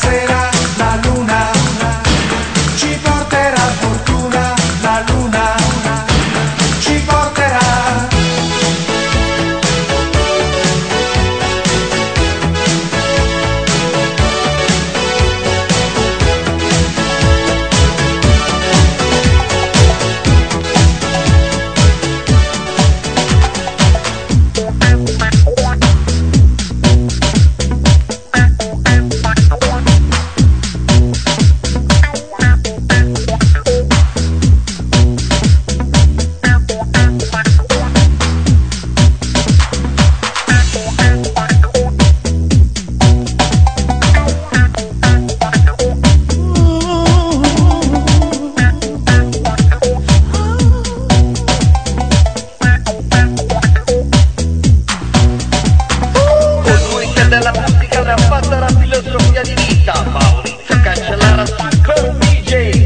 sera la luna ci porterà fortuna, la luna ci porterà. Della musica ne ha fatta la filosofia di vita, Maurizio Cancellara, Super DJ.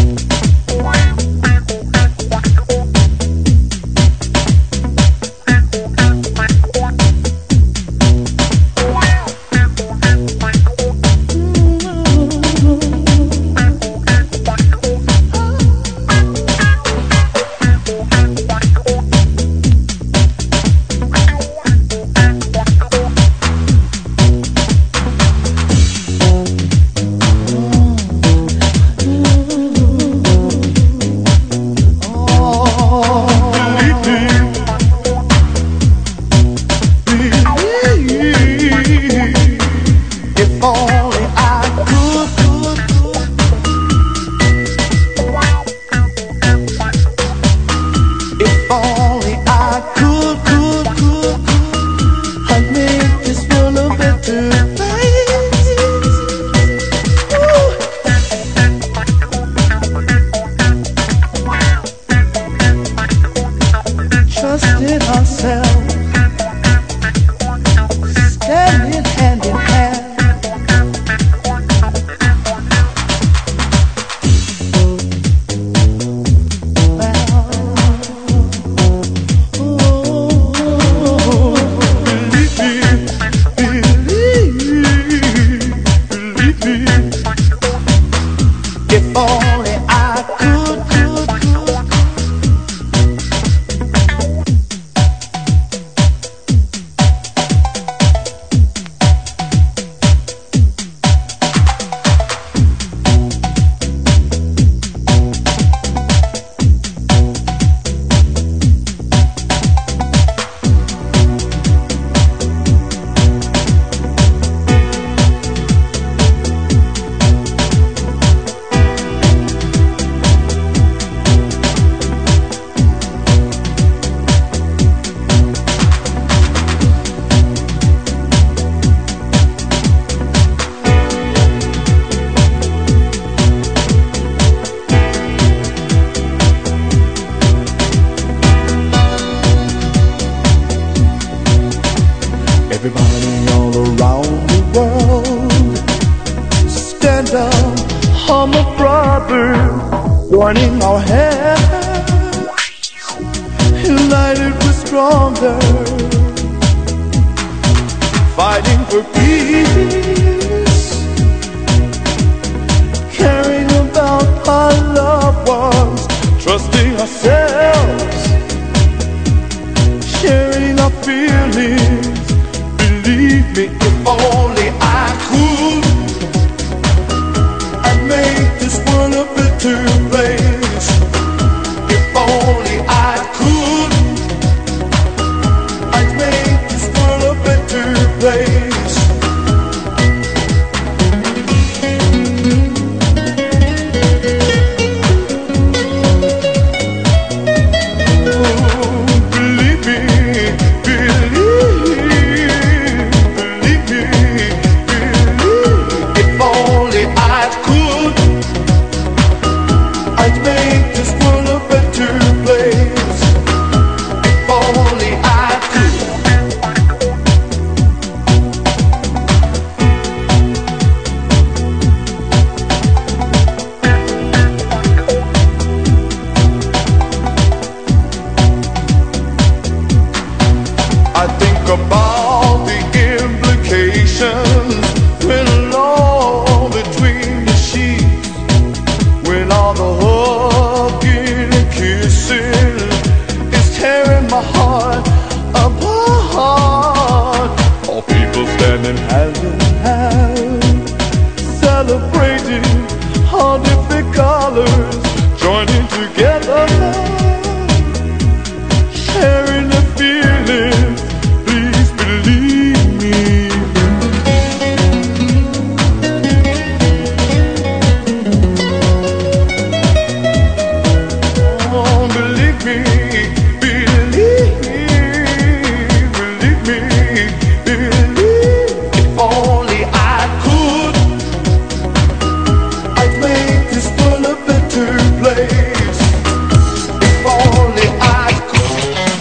Trusted ourselves, standing hand in hand. If only I could. Everybody all around the world, stand up, humble brother, joining our hands, united we're stronger, fighting for peace, caring about our loved ones, trusting ourselves, sharing our feelings. Believe me, if only I could, I'd make this world a better place. If only I could, I'd make this world a better place. I think about the implications when love missing is tearing my heart apart. All people standing hand in hand, celebrating all different colors, joining together, sharing the feelings. Please believe me. Oh, believe me, believe me, believe. If only I could, I'd make this world a better place. If only I could.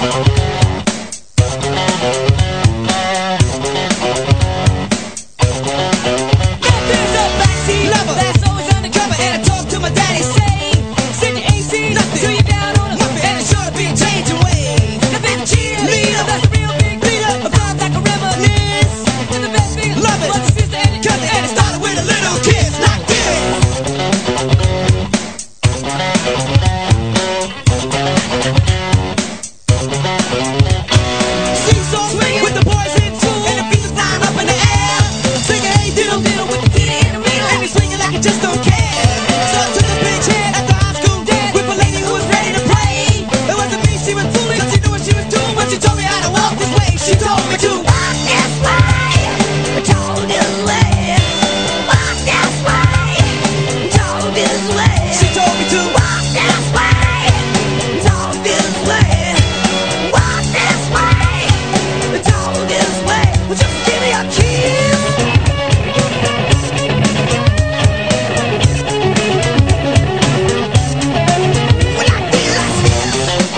There's a backseat lover that's always undercover, and I talk to my daddy, say, "Said you ain't seen nothing till you're down on a muffin, and it's sure to be a changing way." Now there's a cheerleader that's a real big leader, a vibe like a reminisce, and the best thing love it was the sister and the cousin, and it started with a little kiss like this. Seesaw swinging with the boys in school, and the beat was flying up in the air. Singing hey diddle diddle with the titty in the middle, and he's swinging like he just don't care. So I took a big chance at the high school dance with a lady who was ready to play. It wasn't me she was fooling, 'cause she knew what she was doing when she told me how to walk this way. She told me to walk this way, talk this way, walk this way, talk this way. She told me to walk this way, talk this way, walk this way, talk this way. Well, just give me a kiss. Well, I feel like this.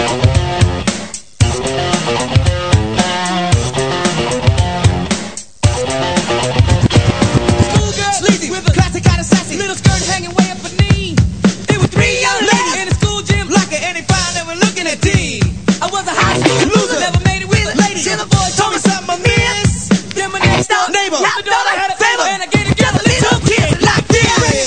Schoolgirl, sleazy, with a classic kind of sassy, little skirt hanging way up her knee. There were three young ladies in the school gym, like it, and they found they were looking at D. I was a high school loser, never made it with a lady. Till the boy told me something I missed. Then my next door neighbor, I thought I had a favor, and I gave together a little kiss like this.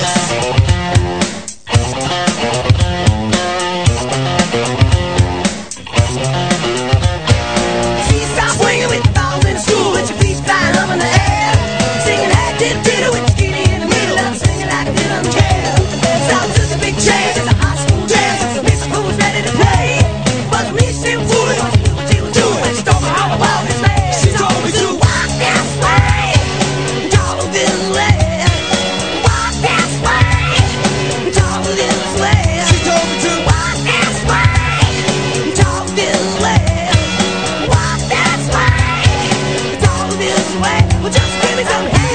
Seesaw swinging with the balls in the school, with your feet flying up in the air. Singing hey diddle diddle with the skinny in the middle, and I'm singing like I didn't care. So I took a big chance at the high school dance, and some miss who was ready to play. But me she was fooling, 'cause she knew what she was doing when she told me how to walk this way. She told me to walk this way, talk this way, walk this way, talk this way. She told me to walk this way, talk this way, walk this way, talk this way. Well, just give me some hand.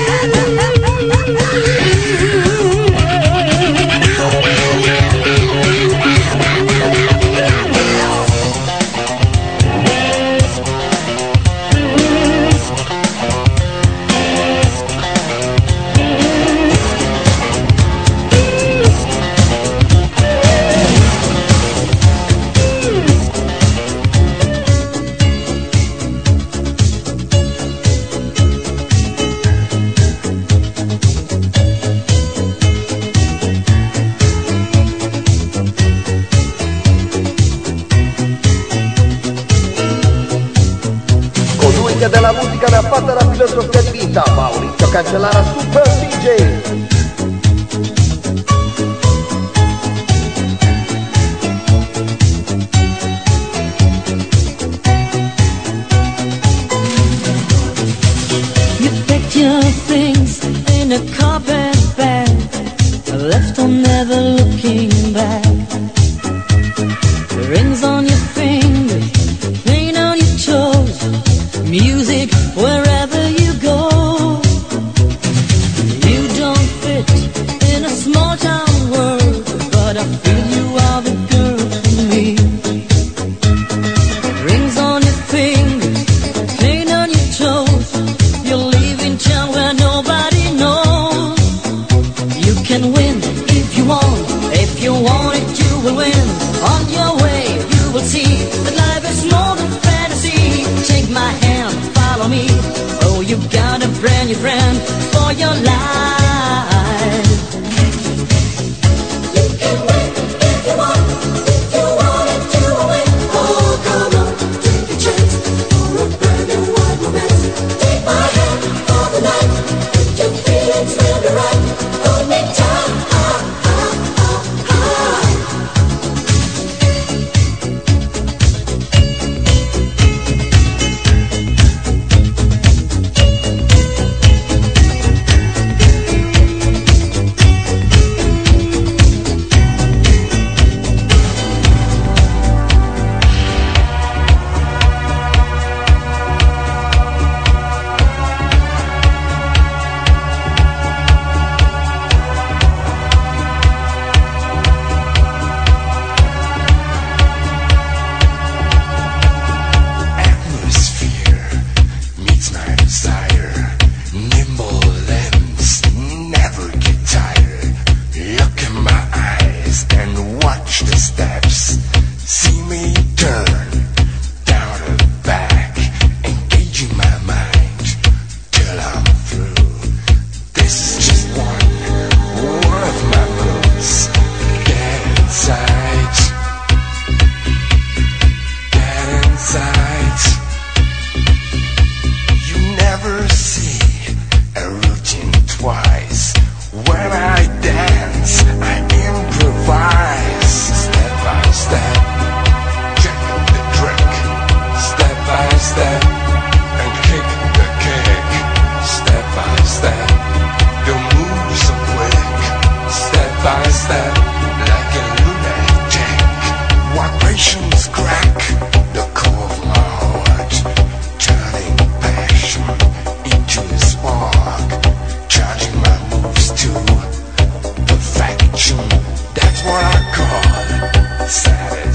Colui che della musica ne ha fatta la filosofia di vita, Maurizio Cancellara, Super DJ. You packed your things in a carpet bag, left on never looking back. Rings on your fingers, paint on your toes, music wherever you go. You don't fit in a small town world, but I feel you are the girl for me. Rings on your fingers, paint on your toes, you're leaving town where nobody knows. You can win if you want it you will win. On your way you will see that life is more than fantasy. Take my hand, follow me, oh you got a brand new friend for your life. You can win if you want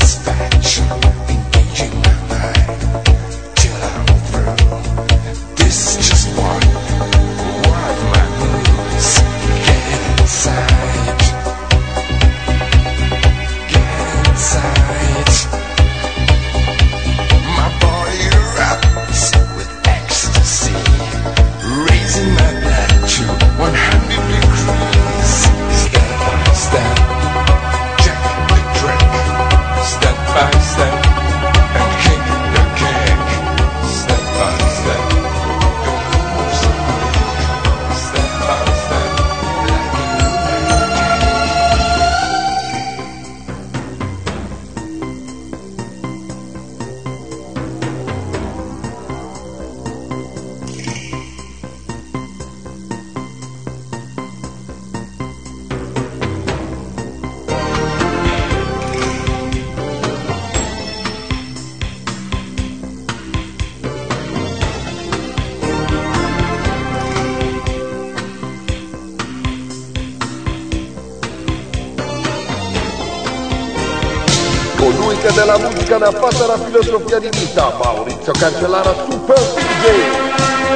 Colui che della musica ne ha fatta la filosofia di vita, Maurizio Cancellara, Super DJ.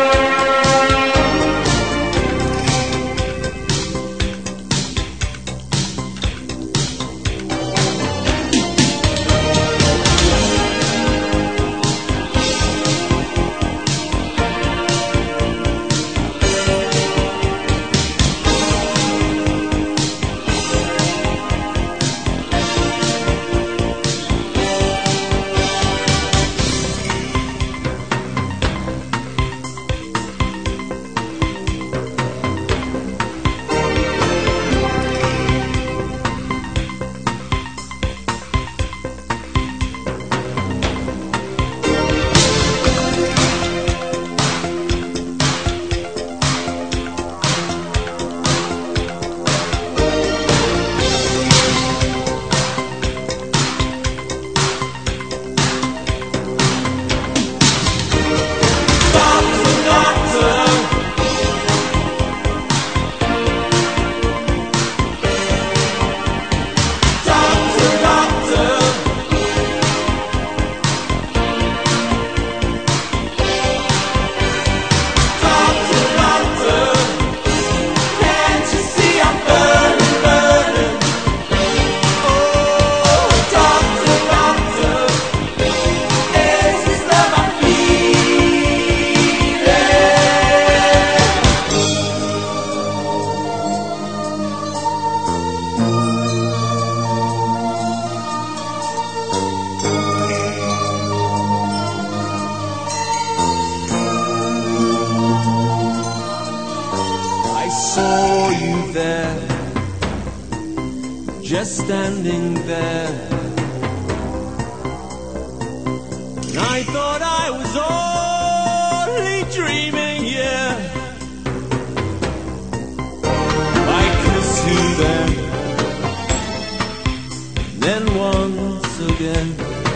Just standing there, and I thought I was only dreaming, yeah. I kissed you then once again.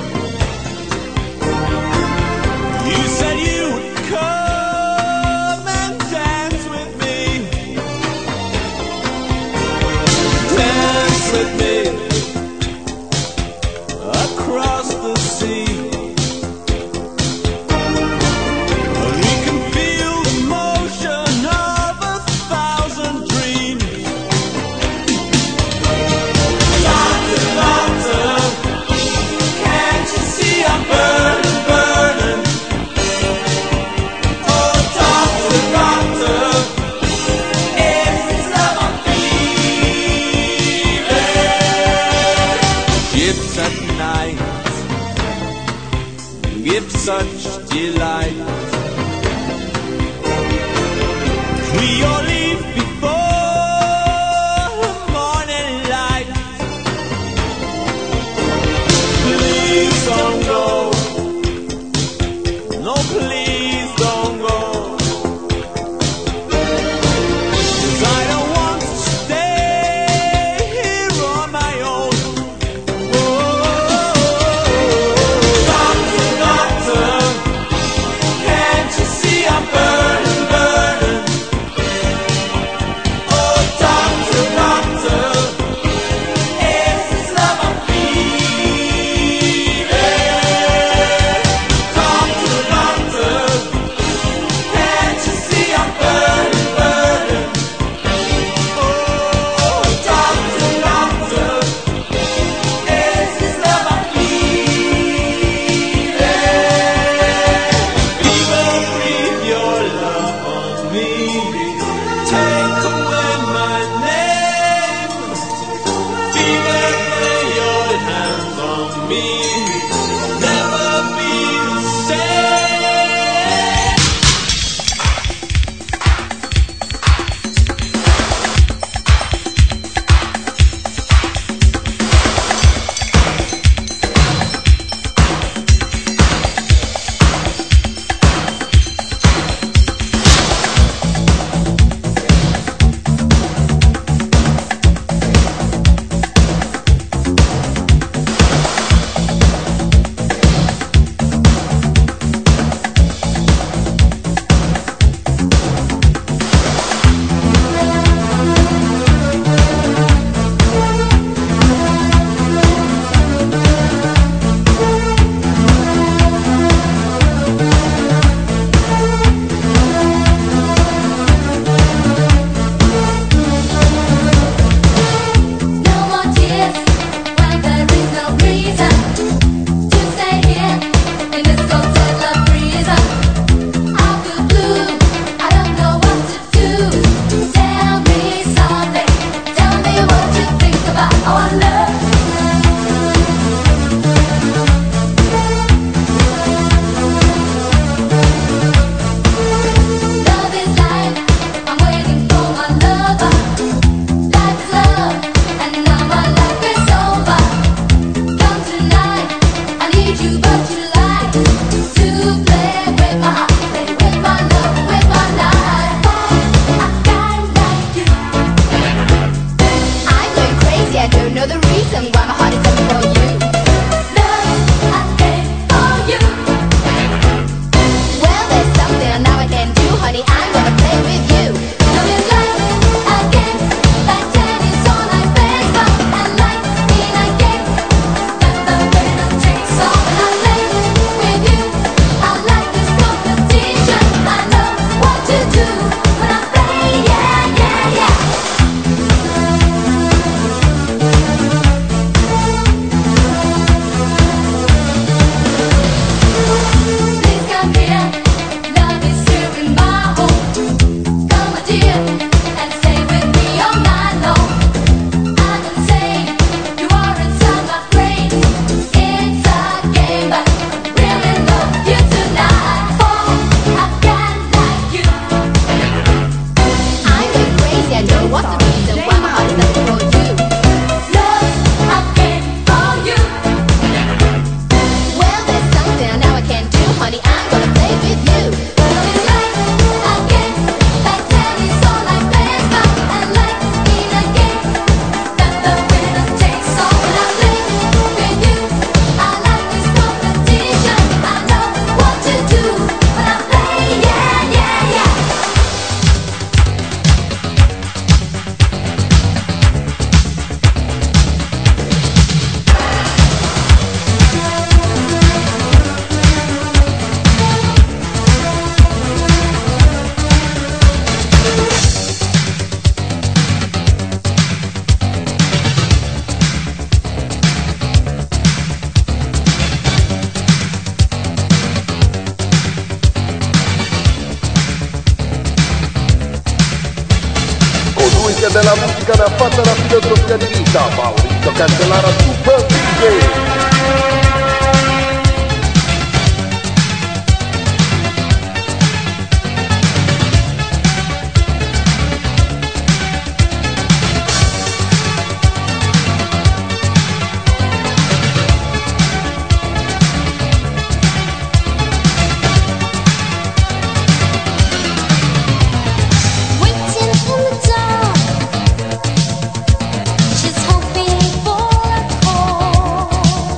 You said you would come and dance with me, dance with me across the sea. We can feel the motion of 1,000 dreams. Doctor, doctor, can't you see I'm burning, burning? Oh, doctor, doctor, is this love I'm feeling? Ships at night give such delight. We all leave before morning light. Please don't go. No, please don't go. 'Cause I don't want to stay here on my own. Doctor, doctor, can't you see I'm burning, burning? Oh, doctor, doctor, is this love I'm feeling? nicchia della musica ne ha fatta la filosofia di vita, Maurizio Cancellara Super DJ. She's hoping for a call.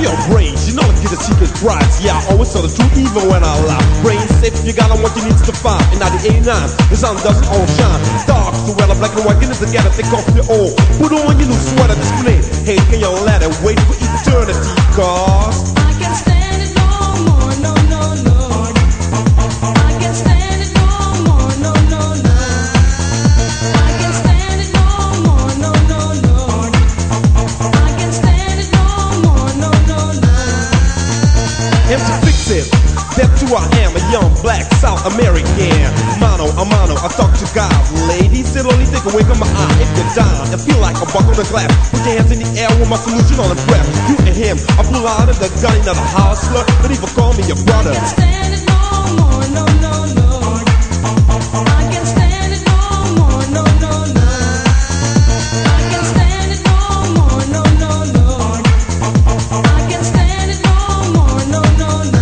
your brains, you know I get the secret rights. Yeah, I always tell the truth even when I lie. Brains safe, you got on what you need to find. In 1989, the sun doesn't all shine. Dark, the weather, black and white, get it together, take off your old. Put on your new sweater, display. Hey, can you let it wait for eternity, cause I can't stand it no more, no, no, no. I can't stand it no more, no, no, no. I can't stand it no more, no, no, no. I can't stand it no more, no, no, no. M to fix it. That's who I am, a young black South American. Mano a mano, I talk to God. Ladies, it'll only take a wink of my eye. If you're down and feel like a buck on the glass, put your hands in the air with my solution on the breath. You and him, I pull out of the gun, another hustler, but even call me your brother. I can't stand it no more, no, no, no. I can't stand it no more, no, no, no. I can't stand it no more, no, no, no. I can't stand it no more, no, no, no.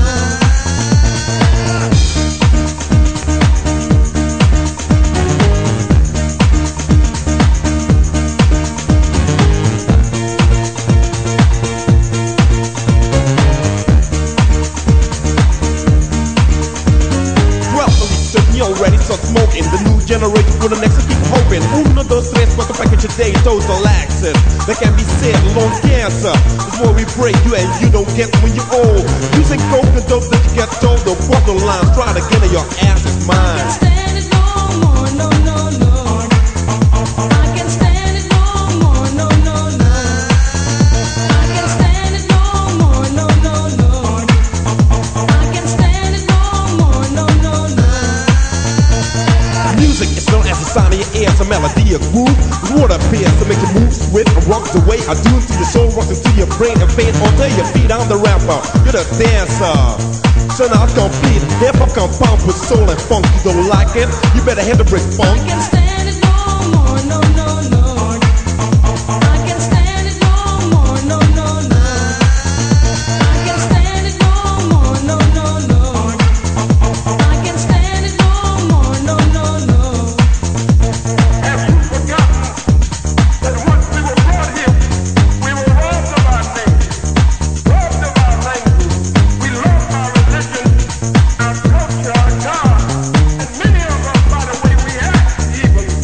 You already start smoking. The new generation for the next to keep hoping. Uno, dos, tres, cuatro package a day. Those are laxes that can be said. Lung cancer is what we pray you and you don't get when you're old. Using coke and dope that you get told. The borderlines try to get in your ass is mine. I can't stand it no more, no, no, no. I can't stand it no more, no, no, no. I can't stand it no more, no, no, no. I can't stand it no more, no, no, no. Music is known as a sound of your ears, a melody, a groove. It's what appears to make you move swift and rock the way I do to your soul, rock into your brain and fade onto your feet. I'm the rapper, you're the dancer. So now it's complete. Hip-hop can pump with soul and funk. You don't like it? You better hit the brick funk. I can't stand it no more, no, no, no. I can't stand it no more, no, no, no. I can't stand it no more, no, no, no. I can't stand it no more, no, no, no. Have you forgotten that once we were brought here, we were robbed of our name, robbed of our language, we lost our religion, our culture, our God, and many of us, by the way we act, even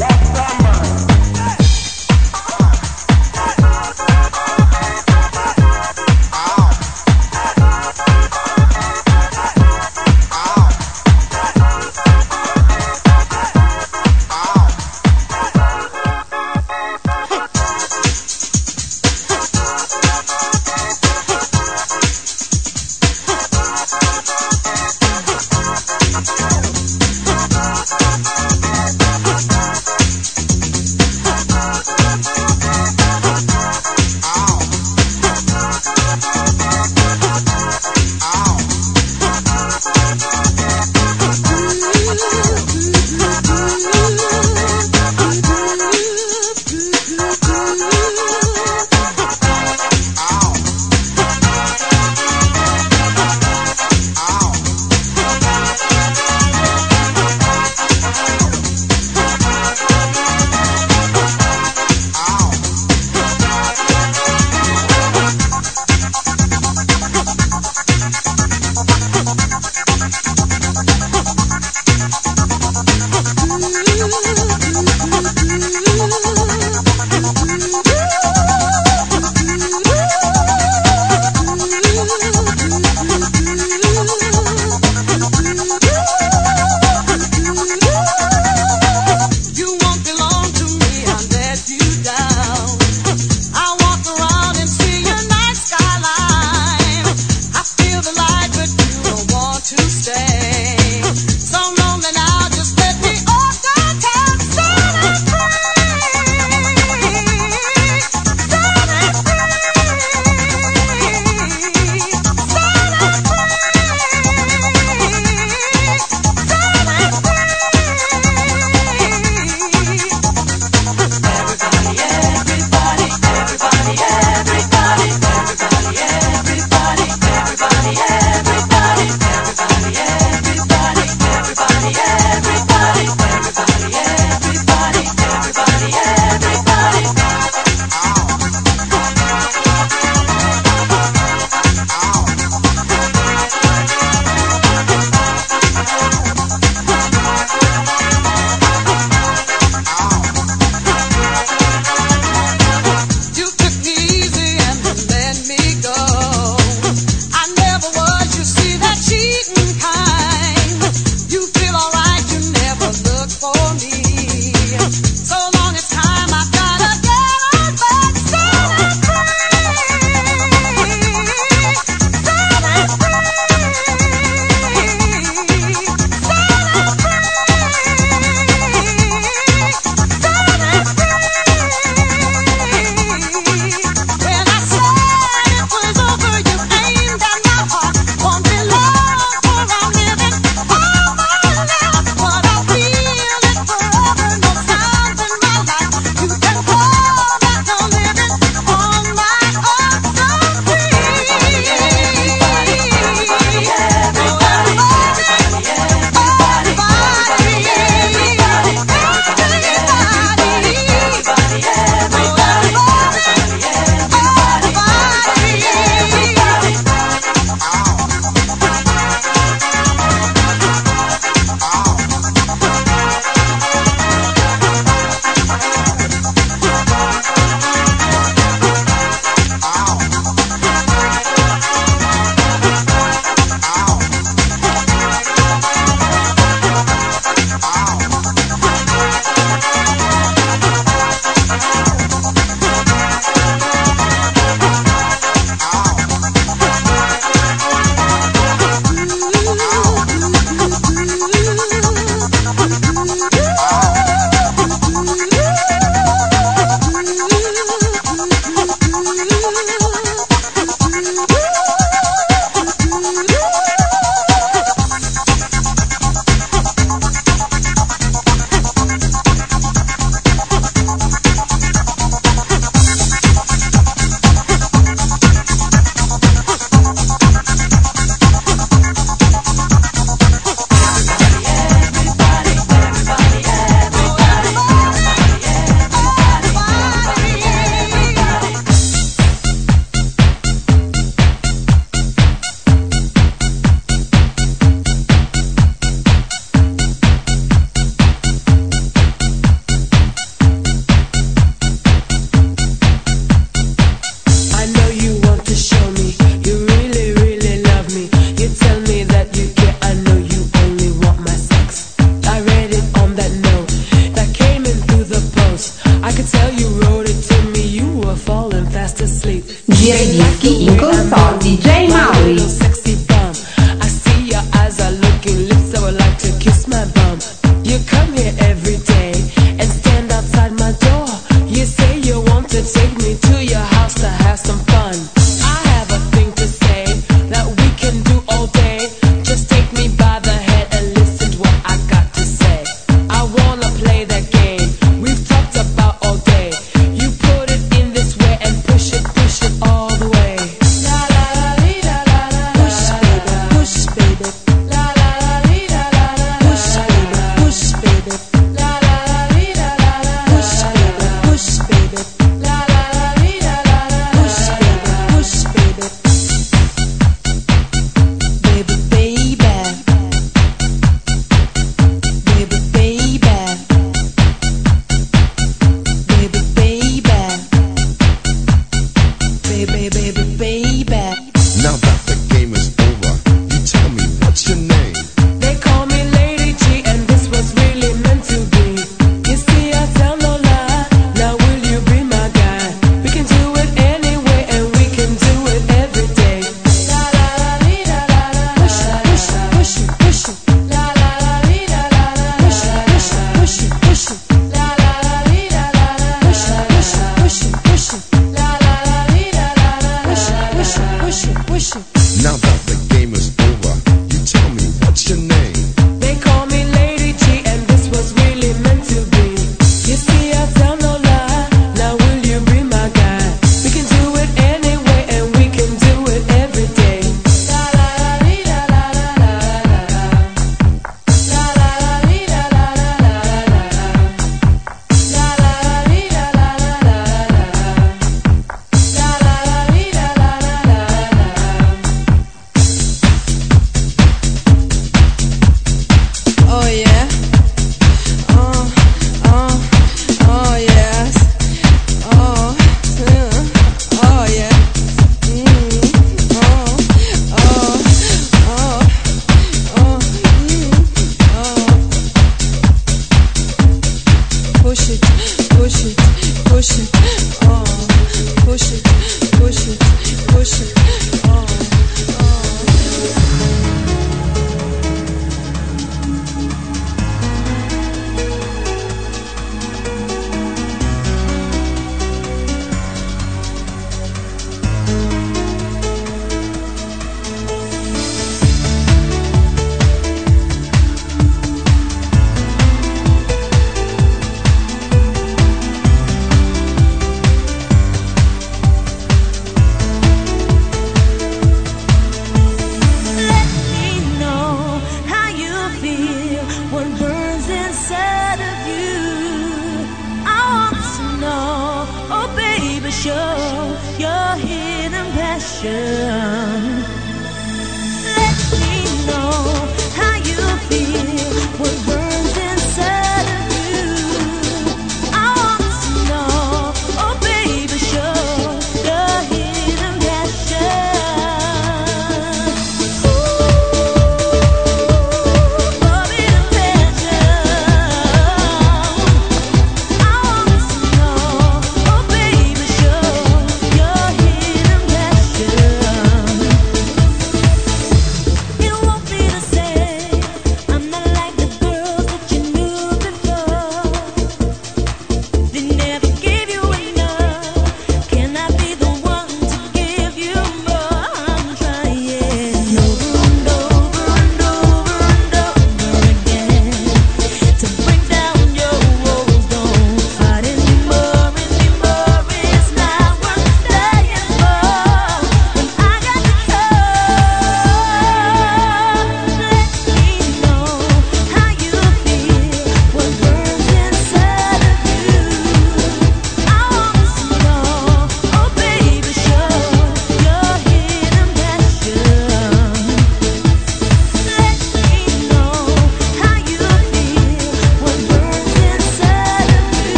Now that the game is over, you tell me what's your name?